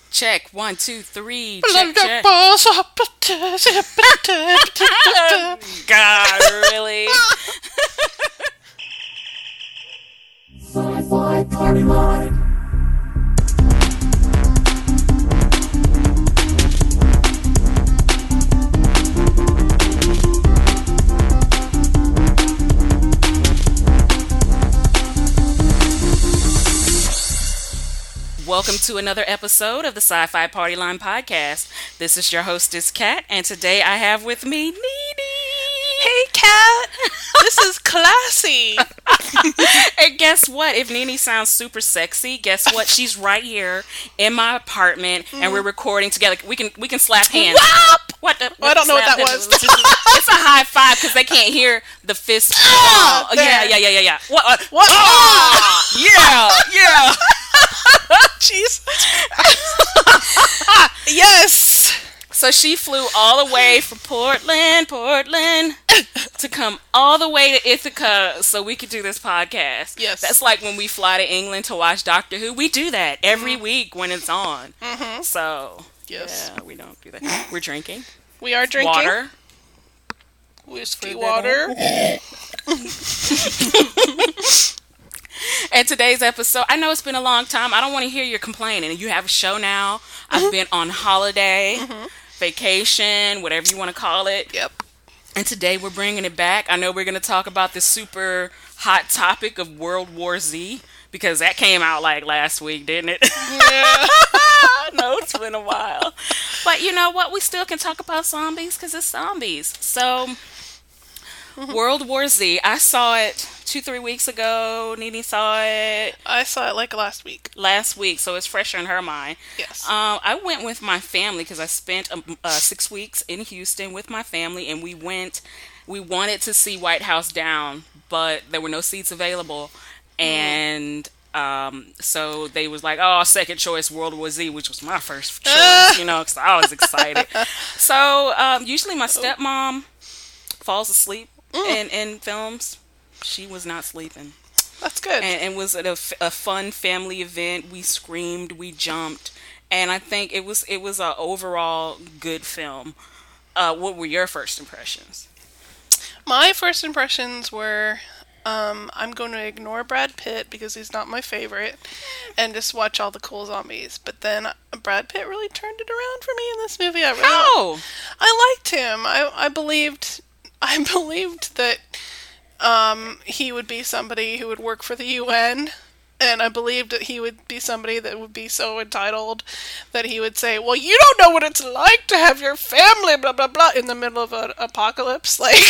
Check. 1, 2, 3. Check, check. God, really? Sci-Fi Party Line. Welcome to another episode of the Sci-Fi Party Line podcast. This is your hostess, Kat, and today I have with me Nene. Hey, Kat. This is classy. And guess what? If Nene sounds super sexy, guess what? She's right here in my apartment, and we're recording together. We can slap hands. Whop! What the? I don't know what that was. It's a high five because they can't hear the fist. Oh, yeah. What? Oh, yeah. Jeez. Yes. So she flew all the way from Portland, to come all the way to Ithaca so we could do this podcast. Yes. That's like when we fly to England to watch Doctor Who. We do that every week when it's on. Mm-hmm. So, yes. yeah, we don't do that. We're drinking. We are drinking Water. whiskey water. And today's episode, I know it's been a long time. I don't want to hear your complaining. You have a show now. I've been on holiday, vacation, whatever you want to call it. Yep. And today we're bringing it back. I know we're going to talk about the super hot topic of World War Z, because that came out like last week, didn't it? Yeah. No, it's been a while. But you know what? We still can talk about zombies because it's zombies. So, World War Z, I saw it 2-3 weeks ago. Nene saw it I saw it like last week. last week, so it's fresher in her mind. Yes. I went with my family because I spent 6 weeks in Houston with my family, and we wanted to see White House Down, but there were no seats available, and so they was like, oh, second choice World War Z, which was my first choice, because I was excited. So usually my stepmom falls asleep in films. She was not sleeping. That's good. And it was a fun family event. We screamed, we jumped, and I think it was an overall good film. What were your first impressions? My first impressions were, I'm going to ignore Brad Pitt because he's not my favorite, and just watch all the cool zombies. But then Brad Pitt really turned it around for me in this movie. I liked him. I believed that he would be somebody who would work for the UN, and I believed that he would be somebody that would be so entitled that he would say, well, you don't know what it's like to have your family, blah, blah, blah, in the middle of an apocalypse, like...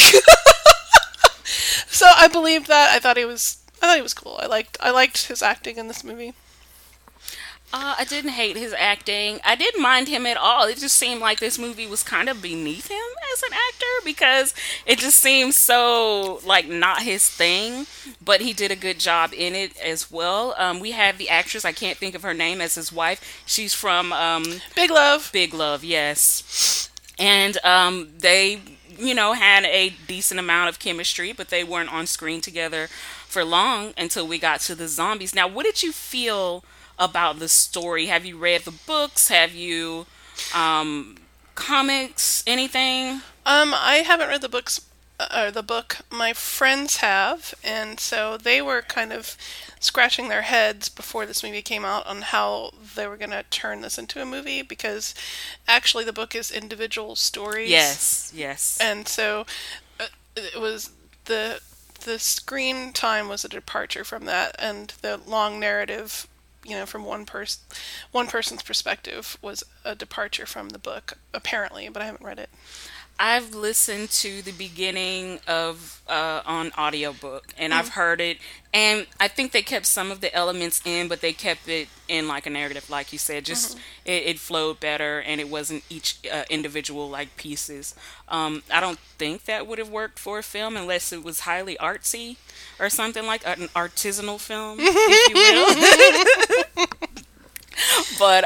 So I believed that. I thought he was cool. I liked his acting in this movie. I didn't hate his acting. I didn't mind him at all. It just seemed like this movie was kind of beneath him as an actor because it just seemed so, like, not his thing. But he did a good job in it as well. We have the actress, I can't think of her name, as his wife. She's from... Big Love. Big Love, yes. And they, had a decent amount of chemistry, but they weren't on screen together for long until we got to the zombies. Now, what did you feel about the story? Have you read the books? Have you comics? Anything? I haven't read the books or the book. My friends have, and so they were kind of scratching their heads before this movie came out on how they were going to turn this into a movie, because actually the book is individual stories. Yes. And so it was the screen time was a departure from that, and the long narrative, from one person's perspective, was a departure from the book, apparently, but I haven't read it. I've listened to the beginning of on audiobook, and I've heard it, and I think they kept some of the elements in, but they kept it in like a narrative, like you said. Just it flowed better, and it wasn't each individual like pieces. I don't think that would have worked for a film unless it was highly artsy or something, like an artisanal film, if you will. But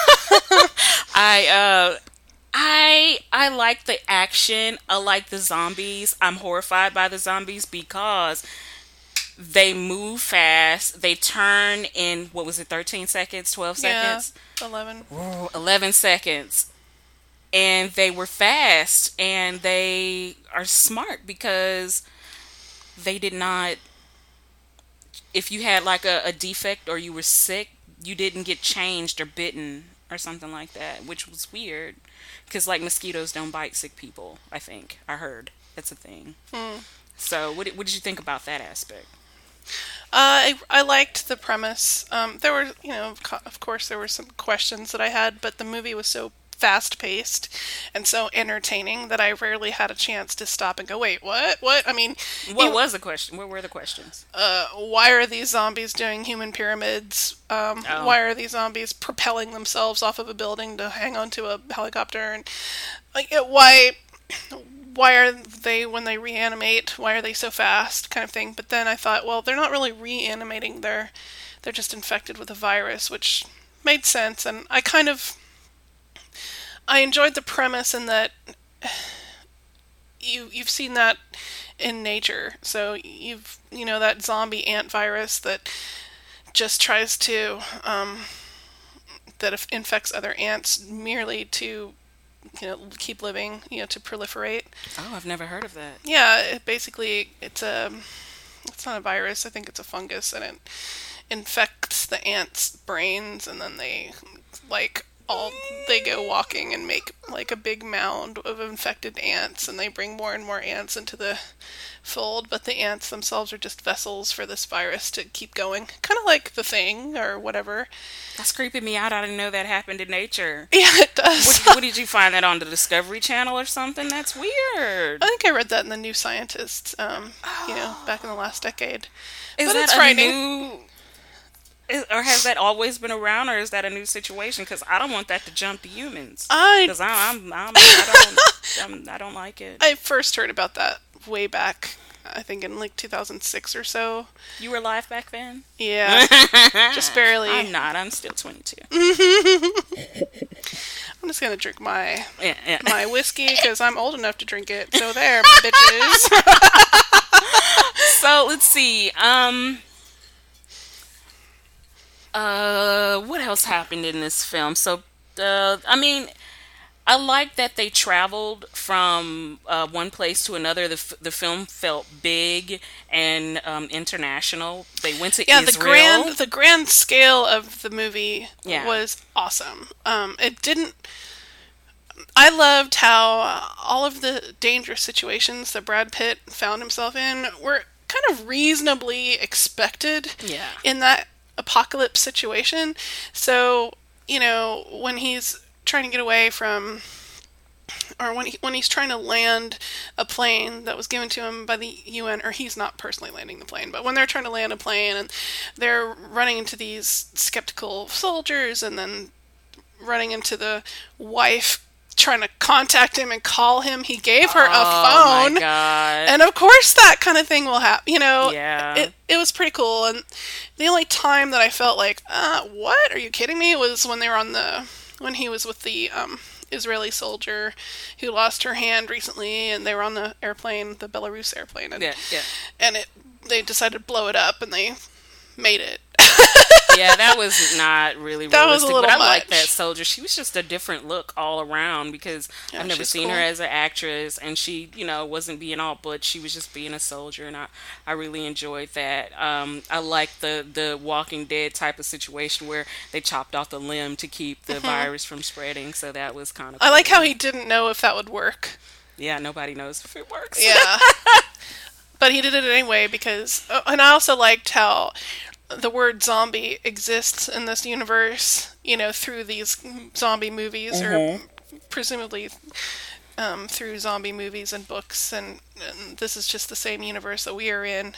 I like the action. I like the zombies. I'm horrified by the zombies because They move fast. They turn in, what was it, 13 seconds, 12 Yeah, seconds? 11. 11 seconds. And they were fast, and they are smart because they did not, if you had like a defect or you were sick, you didn't get changed or bitten or something like that, which was weird. Because like mosquitoes don't bite sick people, I think. I heard. That's a thing. Hmm. So, what did you think about that aspect? I liked the premise. There were, of course, there were some questions that I had, but the movie was so fast paced and so entertaining that I rarely had a chance to stop and go, wait, what? What? I mean, What was the question? What were the questions? why are these zombies doing human pyramids? Oh, Why are these zombies propelling themselves off of a building to hang onto a helicopter? And like, why are they, when they reanimate, why are they so fast, kind of thing. But then I thought, well, they're not really reanimating, they're just infected with a virus, which made sense. And I enjoyed the premise in that you've seen that in nature. So that zombie ant virus that just tries to that infects other ants merely to keep living, to proliferate. oh, I've never heard of that. Yeah, basically it's not a virus. I think it's a fungus, and it infects the ants' brains, and then they go walking and make like a big mound of infected ants, and they bring more and more ants into the fold, but the ants themselves are just vessels for this virus to keep going. Kind of like The Thing or whatever. That's creeping me out. I didn't know that happened in nature. Yeah, it does. What did you find that on the Discovery Channel or something? That's weird. I think I read that in the New Scientist, back in the last decade. Is But that it's a frightening. new, or has that always been around, or is that a new situation? Because I don't want that to jump to humans. I Because I don't like it. I first heard about that way back, I think in like 2006 or so. You were alive back then? Yeah, just barely. I'm not. I'm still 22. I'm just gonna drink my Yeah, yeah. my whiskey because I'm old enough to drink it. So there, bitches. So let's see. What else happened in this film? So, I mean, I like that they traveled from one place to another. The film felt big and international. They went to Yeah, Israel. the grand scale of the movie Yeah. was awesome. It didn't. I loved how all of the dangerous situations that Brad Pitt found himself in were kind of reasonably expected Yeah. in that apocalypse situation. So, when he's trying to get away from, or when he's trying to land a plane that was given to him by the UN, or he's not personally landing the plane, but when they're trying to land a plane and they're running into these skeptical soldiers and then running into the wife trying to contact him and call him, he gave her a Oh phone. my god. And of course that kind of thing will happen. Yeah. It was pretty cool. And the only time that I felt like, what? Are you kidding me? Was when when he was with the Israeli soldier who lost her hand recently, and they were on the airplane, the Belarus airplane, and Yeah, yeah. they decided to blow it up, and they made it. Yeah, that was not really That was a realistic. little But I like much. that soldier. She was just a different look all around because Yeah, I've never she's seen her cool. as an actress, and she, wasn't being all but she was just being a soldier, and I really enjoyed that. I like the Walking Dead type of situation where they chopped off the limb to keep the virus from spreading. So that was kind of I cool. like how he didn't know if that would work. Yeah, nobody knows if it works. Yeah. But he did it anyway because, and I also liked how the word zombie exists in this universe, through these zombie movies, or presumably through zombie movies and books, and this is just the same universe that we are in,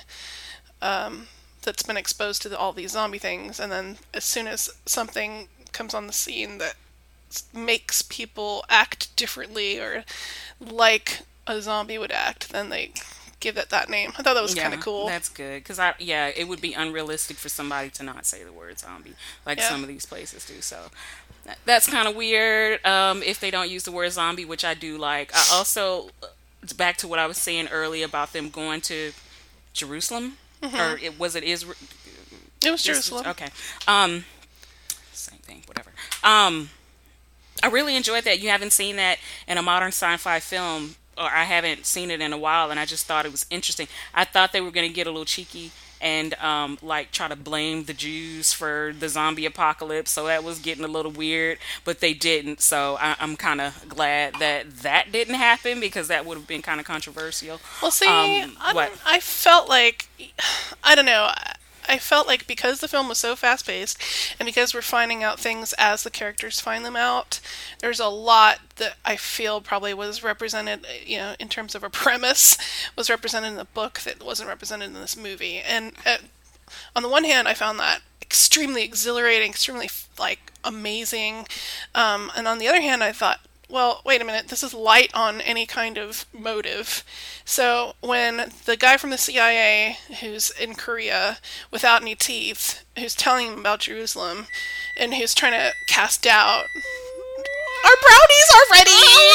that's been exposed to all these zombie things, and then as soon as something comes on the scene that makes people act differently or like a zombie would act, then they give it that name. I thought that was kind of cool. That's good because it would be unrealistic for somebody to not say the word zombie like Yeah. some of these places do. So that's kind of weird if they don't use the word zombie, which I do like. I also, back to what I was saying earlier about them going to Jerusalem. or it was it Israel? It was Jerusalem. Okay. Same thing. Whatever. I really enjoyed that. You haven't seen that in a modern sci-fi film, or I haven't seen it in a while, and I just thought it was interesting. I thought they were going to get a little cheeky and like try to blame the Jews for the zombie apocalypse, so that was getting a little weird, but they didn't. So I'm kind of glad that that didn't happen because that would have been kind of controversial. Well, see, What? I felt like, I don't know, I felt like because the film was so fast paced and because we're finding out things as the characters find them out, there's a lot that I feel probably was represented, in terms of a premise, was represented in the book that wasn't represented in this movie. And on the one hand, I found that extremely exhilarating, extremely like amazing. And on the other hand, I thought, well, wait a minute, this is light on any kind of motive. So when the guy from the CIA who's in Korea without any teeth, who's telling him about Jerusalem, and who's trying to cast doubt, our brownies are ready!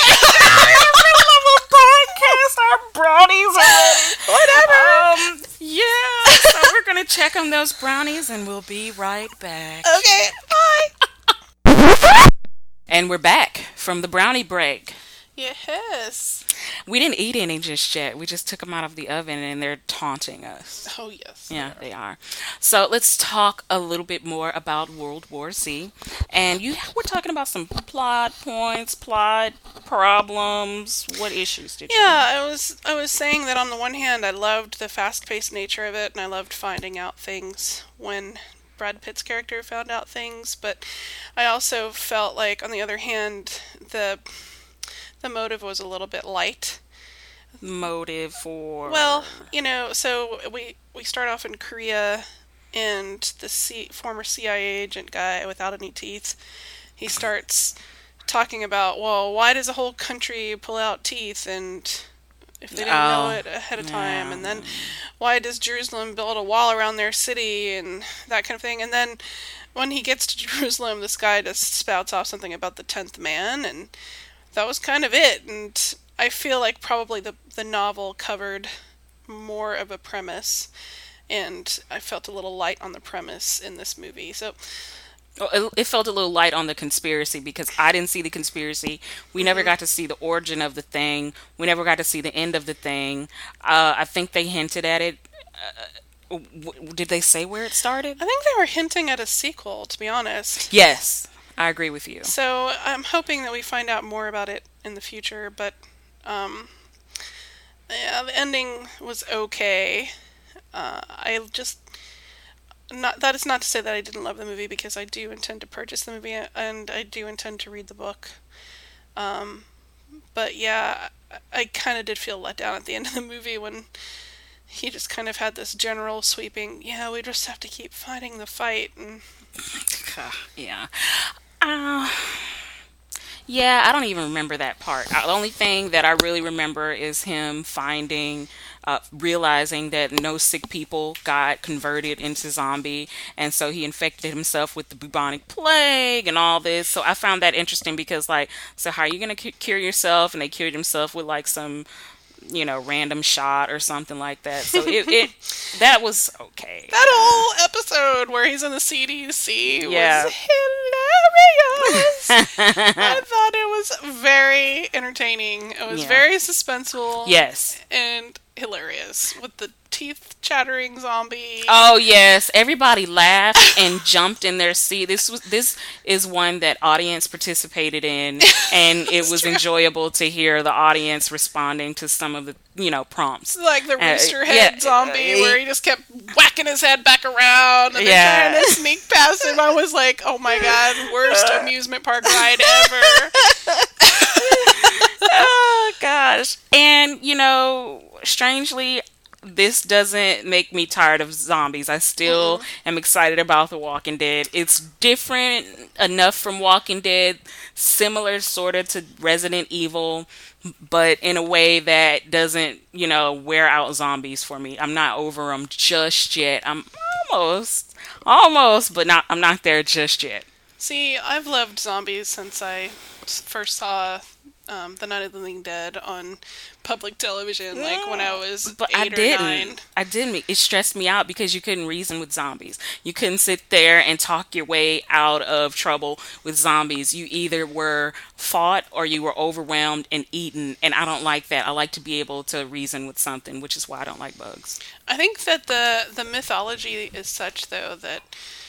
Our brownies are ready. Whatever. Yeah. So we're going to check on those brownies and we'll be right back. Okay, bye. And we're back from the brownie break. Yes. We didn't eat any just yet. We just took them out of the oven and they're taunting us. Oh, yes. Yeah, they are. So let's talk a little bit more about World War Z. And we're talking about some plot points, plot problems. What issues did you have? I was saying that on the one hand, I loved the fast-paced nature of it, and I loved finding out things when Brad Pitt's character found out things, but I also felt like, on the other hand, the motive was a little bit light. Motive for... Well, so we start off in Korea, and the former CIA agent guy without any teeth, he starts talking about, well, why does a whole country pull out teeth, and if they didn't know it ahead of time, and then why does Jerusalem build a wall around their city, and that kind of thing, and then when he gets to Jerusalem, this guy just spouts off something about the 10th man, and that was kind of it. And I feel like probably the novel covered more of a premise, and I felt a little light on the premise in this movie. So it felt a little light on the conspiracy because I didn't see the conspiracy. We never got to see the origin of the thing. We never got to see the end of the thing. I think they hinted at it. Did they say where it started? I think they were hinting at a sequel, to be honest. Yes, I agree with you. So I'm hoping that we find out more about it in the future, but the ending was okay. That is not to say that I didn't love the movie, because I do intend to purchase the movie and I do intend to read the book. But yeah, I kind of did feel let down at the end of the movie when he just kind of had this general sweeping, we just have to keep fighting the fight. And yeah. Yeah, I don't even remember that part. The only thing that I really remember is him realizing that no sick people got converted into zombie, and so he infected himself with the bubonic plague and all this. So I found that interesting because, so how are you going to cure yourself? And they cured himself with some random shot or something like that. So that was okay. That whole episode where he's in the CDC was hilarious. I thought it was very entertaining. It was very suspenseful. Yes. And hilarious with the teeth chattering zombie. Oh yes, everybody laughed and jumped in their seat. This is one that audience participated in, and it was enjoyable to hear the audience responding to some of the prompts. Like the rooster head zombie, where he just kept whacking his head back around and then trying to sneak past him. I was like, oh my god, worst amusement park ride ever. Oh gosh. And strangely, this doesn't make me tired of zombies. I still am excited about The Walking Dead. It's different enough from Walking Dead, similar sort of to Resident Evil, but in a way that doesn't, wear out zombies for me. I'm not over them just yet. I'm almost, but I'm not there just yet. See, I've loved zombies since I first saw The Night of the Living Dead on public television, like when I was But I 8 or 9. didn't. I didn't. It stressed me out because you couldn't reason with zombies. You couldn't sit there and talk your way out of trouble with zombies. You either were fought or you were overwhelmed and eaten. And I don't like that. I like to be able to reason with something, which is why I don't like bugs. I think that the mythology is such, though, that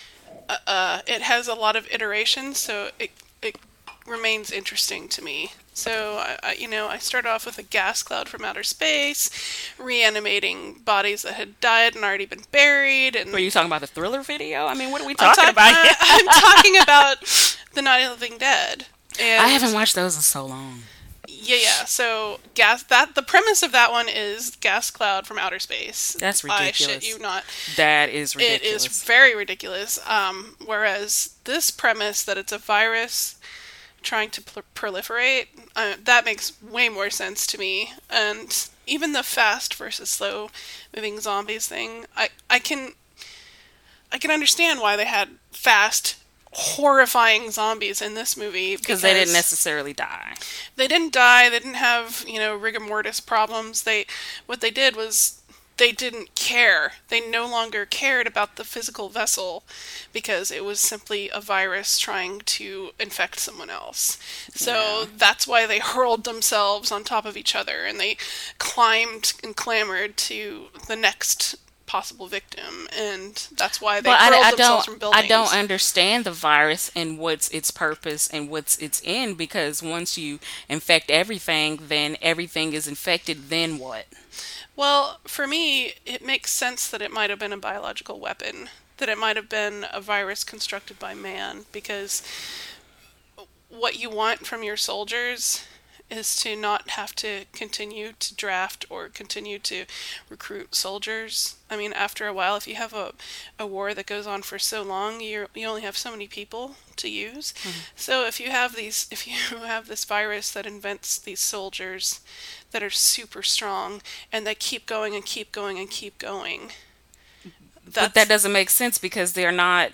it has a lot of iterations, so it remains interesting to me. So I started off with a gas cloud from outer space, reanimating bodies that had died and already been buried, and Were you talking about the Thriller video? I mean, what are we talking about here? I'm talking about the Night of the Living Dead. And I haven't watched those in so long. yeah. So the premise of that one is gas cloud from outer space. That's I ridiculous. shit you not. That is It ridiculous. is very ridiculous. Whereas this premise that it's a virus trying to proliferate, that makes way more sense to me. And even the fast versus slow moving zombies thing, I can understand why they had fast, horrifying zombies in this movie Because they didn't necessarily die. they didn't die. They didn't have, rigor mortis problems. What they did was they didn't care. They no longer cared about the physical vessel because it was simply a virus trying to infect someone else. So that's why they hurled themselves on top of each other and they climbed and clambered to the next possible victim, and that's why they But hurled themselves from buildings. I don't understand the virus and what's its purpose and what's its end, because once you infect everything, then everything is infected, then what? Well, for me, it makes sense that it might have been a biological weapon, that it might have been a virus constructed by man, because what you want from your soldiers is to not have to continue to draft or continue to recruit soldiers. I mean, after a while, if you have a war that goes on for so long, you only have so many people to use. So if you have this virus that invents these soldiers that are super strong and they keep going and keep going and keep going, But that doesn't make sense because they're not.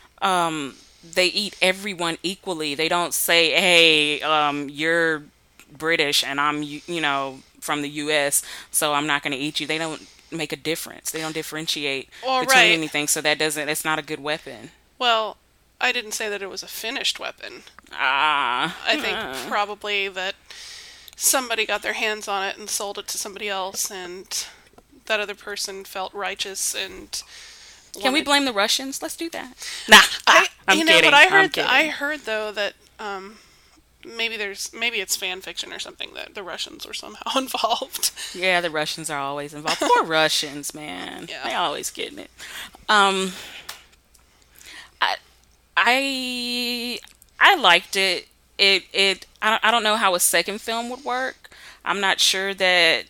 They eat everyone equally. They don't say, "Hey, you're British and I'm, from the U.S., so I'm not going to eat you." They don't make a difference. They don't differentiate Well, between right. anything. So it's not a good weapon. Well, I didn't say that it was a finished weapon. Ah, I think probably that somebody got their hands on it and sold it to somebody else, and that other person felt righteous and can we wanted- blame the Russians? Let's do that. Nah, I'm kidding. But I I'm heard kidding. I heard though that maybe it's fan fiction or something that the Russians were somehow involved. Yeah, the Russians are always involved. Poor Russians, man. Yeah. They always getting it. Um, I I liked it. I don't know how a second film would work. I'm not sure that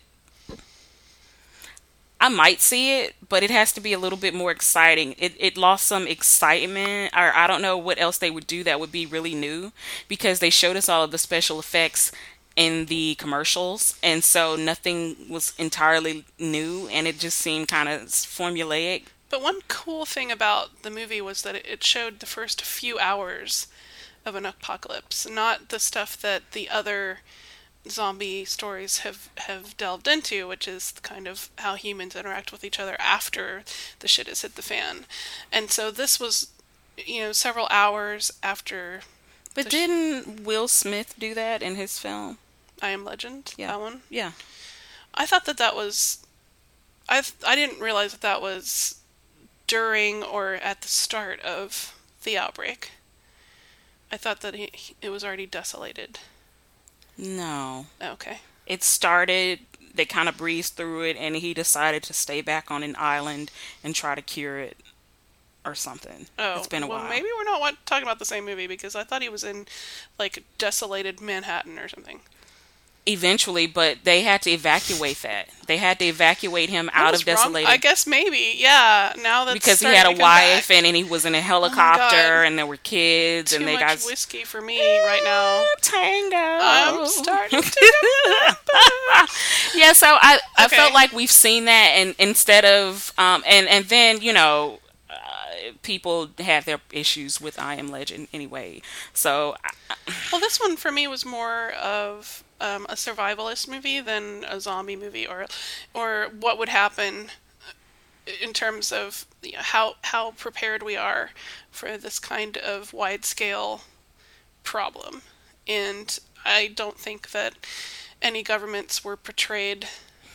I might see it, but it has to be a little bit more exciting. It lost some excitement, or I don't know what else they would do that would be really new, because they showed us all of the special effects in the commercials, and so nothing was entirely new, and it just seemed kind of formulaic. But one cool thing about the movie was that it showed the first few hours of an apocalypse, not the stuff that the other zombie stories have delved into, which is kind of how humans interact with each other after the shit has hit the fan. And so this was, several hours after But didn't Will Smith do that in his film? I Am Legend, Yeah. that one. Yeah. I thought that was, I didn't realize that was during or at the start of the outbreak. I thought that it was already desolated. No. Okay. It started, they kind of breezed through it, and he decided to stay back on an island and try to cure it or something. Oh, It's been a while. Maybe we're not talking about the same movie, because I thought he was in, like, desolated Manhattan or something. Eventually, but they had to evacuate that. They had to evacuate him I out was of wrong. desolated. I guess maybe, yeah. Now that's because he starting had a to come wife, back. and then he was in a helicopter, God. and there were kids, Too and they much got whiskey for me right now. tango. I'm starting to. Yeah, so I Okay. felt like we've seen that, and instead of and then people have their issues with I Am Legend anyway. So Well, this one for me was more of a survivalist movie than a zombie movie, or what would happen in terms of how prepared we are for this kind of wide scale problem. And I don't think that any governments were portrayed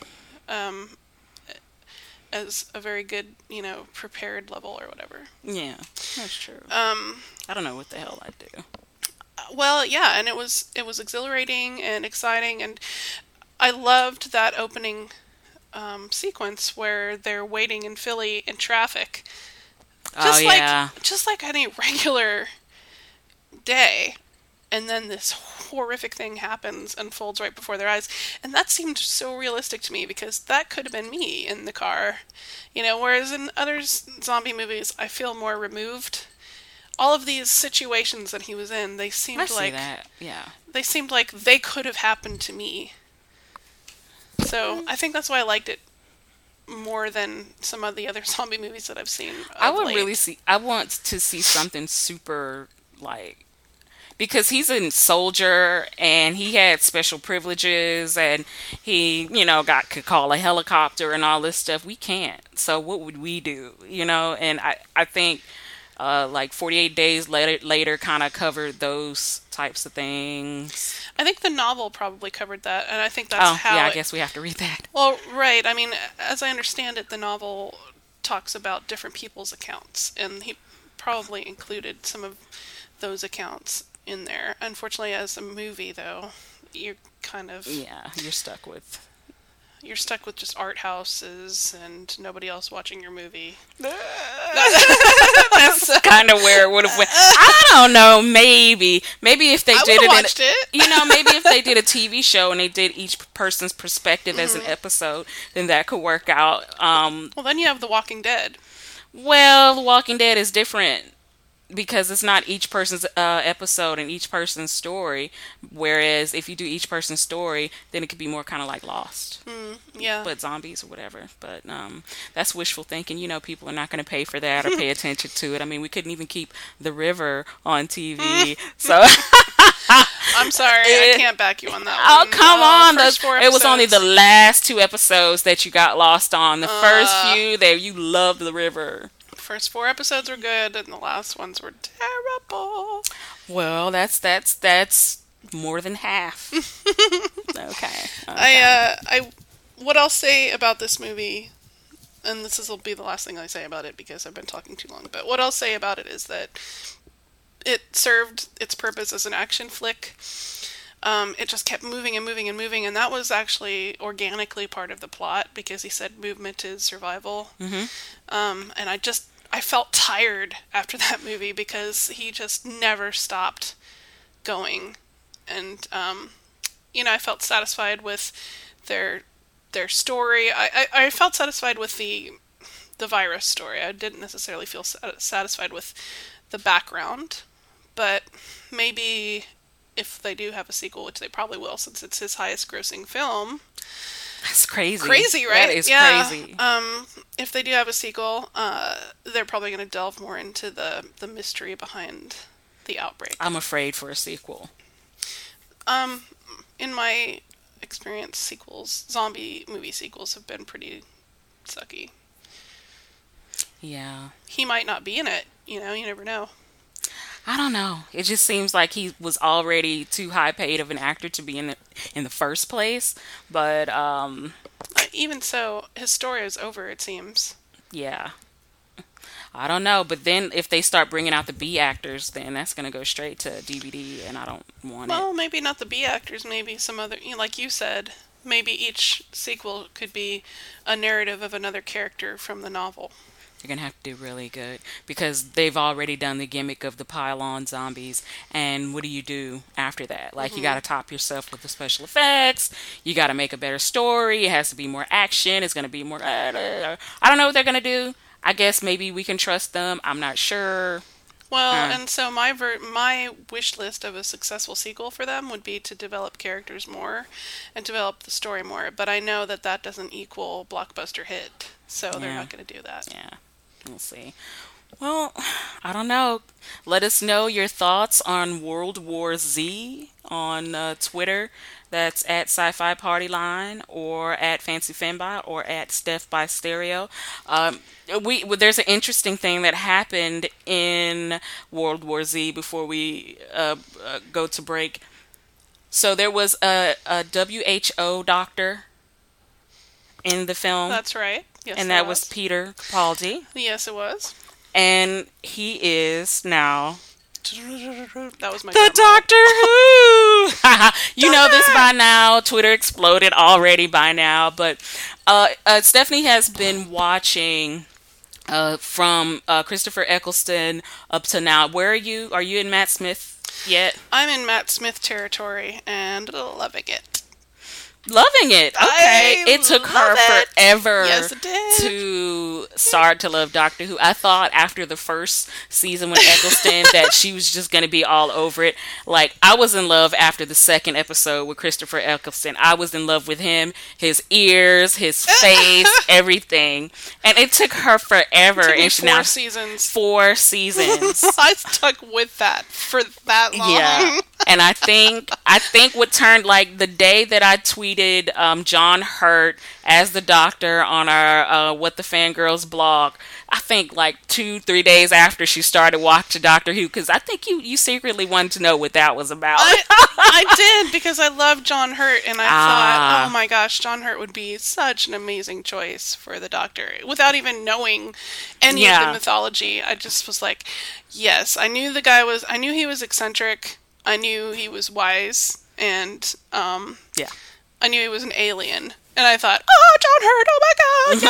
as a very good, prepared level or whatever. yeah, that's true. I don't know what the hell I'd do. Well, yeah, and it was exhilarating and exciting, and I loved that opening sequence where they're waiting in Philly in traffic, Oh yeah. just like any regular day, and then this horrific thing happens, unfolds right before their eyes, and that seemed so realistic to me because that could have been me in the car, Whereas in other zombie movies, I feel more removed. All of these situations that he was in, they I seemed see like that. Yeah. they seemed like they could have happened to me. So I think that's why I liked it more than some of the other zombie movies that I've seen. I Of would late. really see. I want to see something super like because he's a soldier and he had special privileges and he, could call a helicopter and all this stuff. We can't. So what would we do? And I think like 48 days later kind of covered those types of things. I think the novel probably covered that, and I think that's Oh, how. yeah, I guess we have to read that. Well, right. I mean, as I understand it, the novel talks about different people's accounts, and he probably included some of those accounts in there. Unfortunately, as a movie, though, you're kind of Yeah, you're stuck with just art houses and nobody else watching your movie. That's kind of where it would have went. I don't know. Maybe if they I did would've it, watched it. maybe if they did a TV show and they did each person's perspective as an episode, then that could work out. Well, then you have The Walking Dead. Well, The Walking Dead is different because it's not each person's episode and each person's story. Whereas if you do each person's story, then it could be more kind of like Lost. Yeah. But zombies or whatever. But that's wishful thinking. People are not going to pay for that or pay attention to it. I mean, we couldn't even keep The River on TV. So I'm sorry, I can't back you on that oh, one. come on. First 4 It was only the episodes. last 2 episodes that you got lost on. The first few there you loved The River. First 4 episodes were good, and the last ones were terrible. Well, that's more than half. Okay. What I'll say about this movie, and will be the last thing I say about it because I've been talking too long, but what I'll say about it is that it served its purpose as an action flick. It just kept moving and moving and moving, and that was actually organically part of the plot because he said movement is survival. Mm-hmm. And I felt tired after that movie because he just never stopped going. And, I felt satisfied with their story. I felt satisfied with the virus story. I didn't necessarily feel satisfied with the background, but maybe if they do have a sequel, which they probably will since it's his highest grossing film. That's crazy. Crazy, right? That is yeah. crazy. If they do have a sequel, they're probably going to delve more into the mystery behind the outbreak. I'm afraid for a sequel. In my experience, zombie movie sequels have been pretty sucky. Yeah. He might not be in it, you never know. I don't know. It just seems like he was already too high paid of an actor to be in the first place. But even so, his story is over, it seems. Yeah. I don't know. But then if they start bringing out the B actors, then that's going to go straight to DVD, and I don't want it. Well, maybe not the B actors, maybe some other, like you said, maybe each sequel could be a narrative of another character from the novel. You're going to have to do really good because they've already done the gimmick of the pile-on zombies. And what do you do after that? Like, you got to top yourself with the special effects. You got to make a better story. It has to be more action. It's going to be more... I don't know what they're going to do. I guess maybe we can trust them. I'm not sure. Well, and so my wish list of a successful sequel for them would be to develop characters more and develop the story more. But I know that doesn't equal blockbuster hit. So they're not going to do that. Yeah. We'll see. Well, I don't know. Let us know your thoughts on World War Z on Twitter. That's at Sci-Fi Party Line or at Fancy Fembot or at Steph by Stereo. Um, there's an interesting thing that happened in World War Z before we go to break. So there was a WHO doctor in the film, That's right. Yes, and there that was was. Peter Capaldi. Yes, it was. And he is now That was my the drum roll. Doctor Who. You know this by now. Twitter exploded already by now. But Stephanie has been watching from Christopher Eccleston up to now. Where are you? Are you in Matt Smith yet? I'm in Matt Smith territory and loving it. Loving it. Okay. I It took her love it. forever Yes, it did. to start to love Doctor Who. I thought after the first season with Eccleston that she was just going to be all over it. Like, I was in love after the second episode with Christopher Eccleston. I was in love with him, his ears, his face, everything. And it took her forever. Took me and she 4 now seasons. 4 seasons. I stuck with that for that long. Yeah. And I think what turned, like, the day that I tweeted John Hurt as the Doctor on our What the Fangirls blog, I think like 2-3 days after she started watching Doctor Who, because I think you secretly wanted to know what that was about. I did because I love John Hurt, and I thought, oh my gosh, John Hurt would be such an amazing choice for the Doctor. Without even knowing any of the mythology, I just was like, yes, I knew he was eccentric, I knew he was wise, and Yeah. I knew he was an alien. And I thought, oh, John Hurt, oh my god,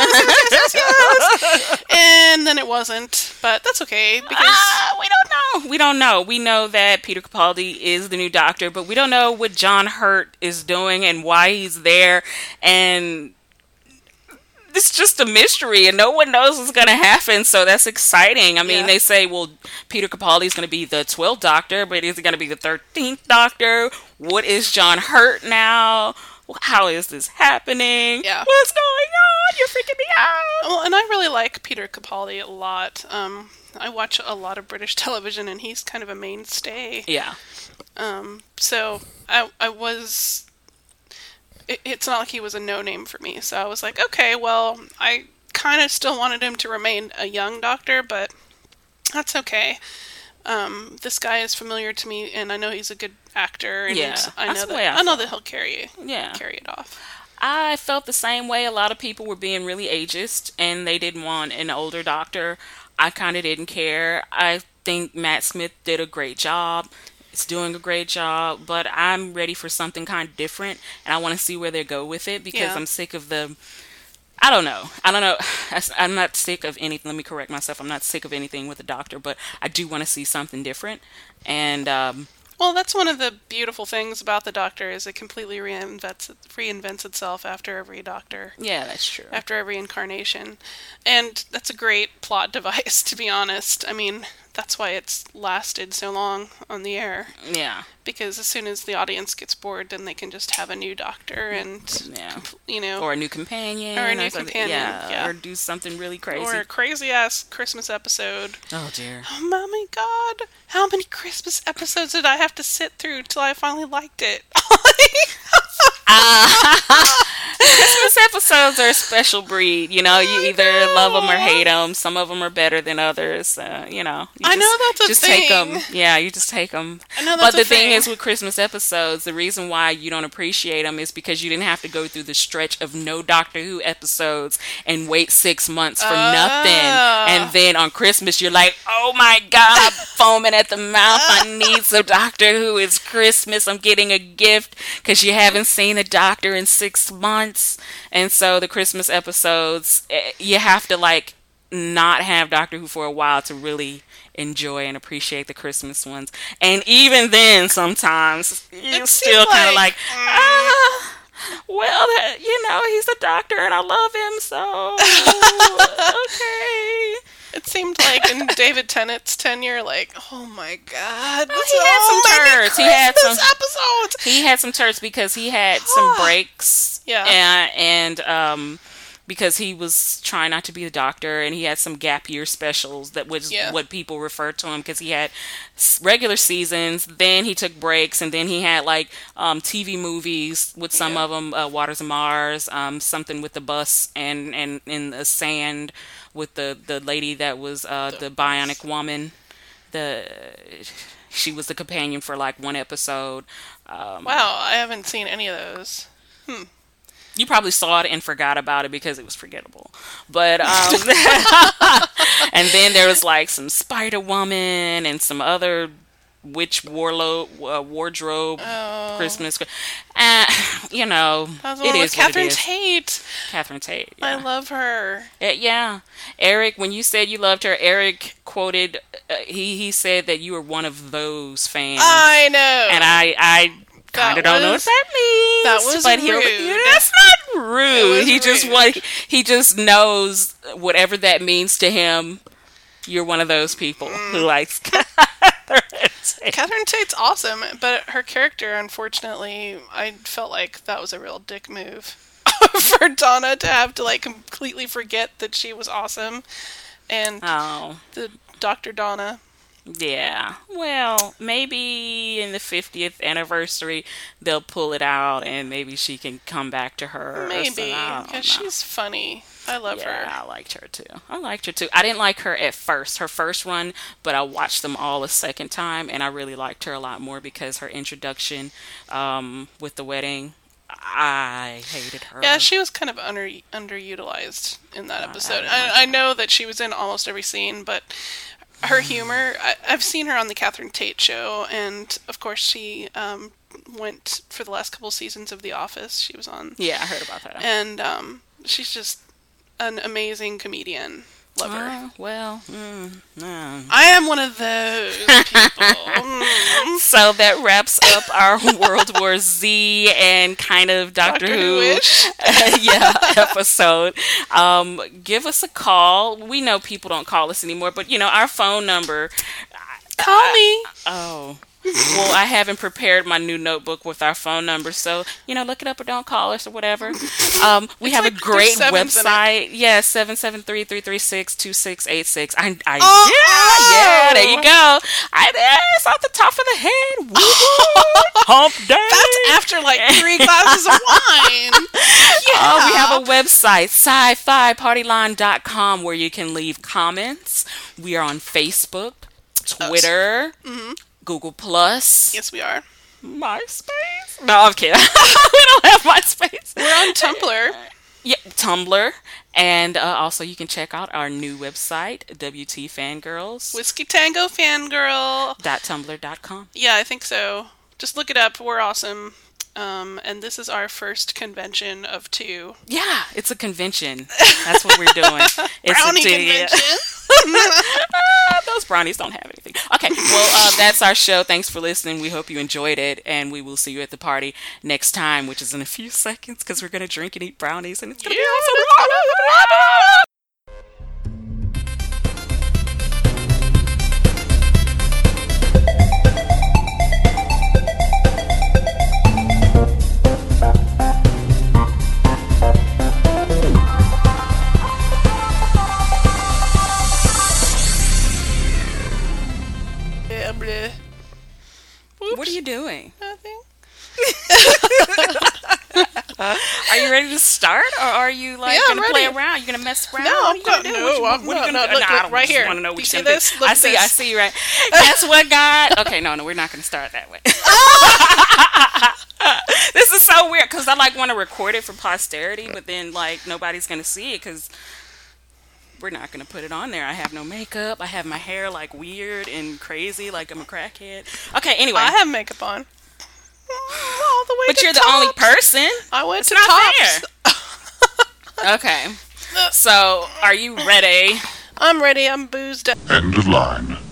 yes. And then it wasn't, but that's okay, because we don't know. We don't know. We know that Peter Capaldi is the new Doctor, but we don't know what John Hurt is doing and why he's there, and it's just a mystery, and no one knows what's going to happen, so that's exciting. I mean, they say, well, Peter Capaldi is going to be the 12th Doctor, but is he going to be the 13th Doctor? What is John Hurt now? How is this happening? Yeah. What's going on? You're freaking me out. well, and I really like Peter Capaldi a lot. I watch a lot of British television, and he's kind of a mainstay. Yeah. So I was. It's not like he was a no-name for me, so I was like, okay, well, I kind of still wanted him to remain a young Doctor, but that's okay. This guy is familiar to me, and I know he's a good actor, and I know that he'll carry it off. I felt the same way. A lot of people were being really ageist, and they didn't want an older Doctor. I kind of didn't care. I think Matt Smith did a great job. It's doing a great job, but I'm ready for something kind of different, and I want to see where they go with it, because I'm sick of the... I don't know. I'm not sick of anything. Let me correct myself. I'm not sick of anything with the Doctor, but I do want to see something different. And well, that's one of the beautiful things about the Doctor, is it completely reinvents itself after every Doctor. Yeah, that's true. After every incarnation. And that's a great plot device, to be honest. I mean, that's why it's lasted so long on the air. Yeah. Because as soon as the audience gets bored, then they can just have a new Doctor and, or a new companion. Or do something really crazy. Or a crazy-ass Christmas episode. Oh, dear. Oh, my God. How many Christmas episodes did I have to sit through till I finally liked it? Christmas episodes are a special breed. You either love them or hate them. Some of them are better than others. I know that's a just thing. Take them. Yeah, you just take them. I know But that's the thing is, with Christmas episodes, the reason why you don't appreciate them is because you didn't have to go through the stretch of no Doctor Who episodes and wait 6 months for nothing. And then on Christmas, you're like, oh my God, I'm foaming at the mouth. I need some Doctor Who. It's Christmas. I'm getting a gift, because you haven't seen a Doctor in 6 months. And so the Christmas episodes, you have to not have Doctor Who for a while to really enjoy and appreciate the Christmas ones. And even then, sometimes you still kind of well, he's a Doctor and I love him, so okay. It seemed like in David Tennant's tenure, oh my God, he had some turds. Episodes. He had some turds because he had some breaks. Yeah. And because he was trying not to be a doctor, and he had some gap year specials that was what people referred to him, because he had regular seasons, then he took breaks, and then he had like TV movies with some of them, Waters of Mars, something with the bus, and in the sand with the lady that was the bionic woman. She was the companion for like one episode. Wow, I haven't seen any of those. You probably saw it and forgot about it because it was forgettable. But and then there was like some Spider Woman and some other witch wardrobe Christmas. You know, That was it is Catherine what it is. Tate. Catherine Tate. I Yeah. love her. Yeah. Eric, when you said you loved her, Eric quoted. He said that you were one of those fans. I know. And I kind of don't know what that means. That was rude. That's not rude. Rude. He just knows whatever that means to him. You're one of those people who likes Catherine Tate. Catherine Tate's awesome, but her character, unfortunately, I felt like that was a real dick move for Donna to have to like completely forget that she was awesome, and the Dr. Donna. Yeah. Well, maybe in the 50th anniversary they'll pull it out, and maybe she can come back to her. Maybe, because she's funny. I love her. Yeah, I liked her too. I didn't like her at first, her first run, but I watched them all a second time, and I really liked her a lot more because her introduction with the wedding, I hated her. Yeah, she was kind of underutilized in that episode. I know that she was in almost every scene, but her humor, I've seen her on the Catherine Tate show, and of course she went for the last couple seasons of The Office. She was on. Yeah, I heard about that. And she's just an amazing comedian. Love her. Well, I am one of those people. So that wraps up our World War Z and kind of Doctor Who episode. Give us a call. We know people don't call us anymore, but you know, our phone number. Call me. Oh. Well, I haven't prepared my new notebook with our phone number, so, you know, look it up or don't call us or whatever. We have a great website. Yeah, 773-336-2686. Yeah, there you go. It's off the top of the head. Hump day. That's after like 3 glasses of wine. Yeah. We have a website, sci-fipartyline.com, where you can leave comments. We are on Facebook, Twitter, Google Plus. Yes, we are. MySpace? No, I'm kidding. We don't have MySpace. We're on Tumblr. Yeah, Tumblr. And also you can check out our new website, WT Fangirls. Whiskey Tango Fangirl. .tumblr.com. Yeah, I think so. Just look it up. We're awesome. And this is our first convention of 2. Yeah, it's a convention. That's what we're doing. It's Brownie convention. Those brownies don't have anything. Okay, well, that's our show. Thanks for listening. We hope you enjoyed it, and we will see you at the party next time, which is in a few seconds, because we're going to drink and eat brownies, and it's going to be awesome. What are you doing? Nothing. Are you ready to start, or are you like going to play around? You going to mess around? No, I'm going to do. What are you going to do? Look, right here. Want to know what you see you're gonna this? do. Look I see. this. I see. Right. Guess what, God? Okay, no, we're not going to start that way. This is so weird because I like want to record it for posterity, but then like nobody's going to see it because we're not going to put it on there. I have no makeup. I have my hair like weird and crazy, like I'm a crackhead. Okay, anyway. I have makeup on. All the way But to you're Tops. the only person. I went It's to not Tops. Okay. So, are you ready? I'm ready. I'm boozed up. End of line.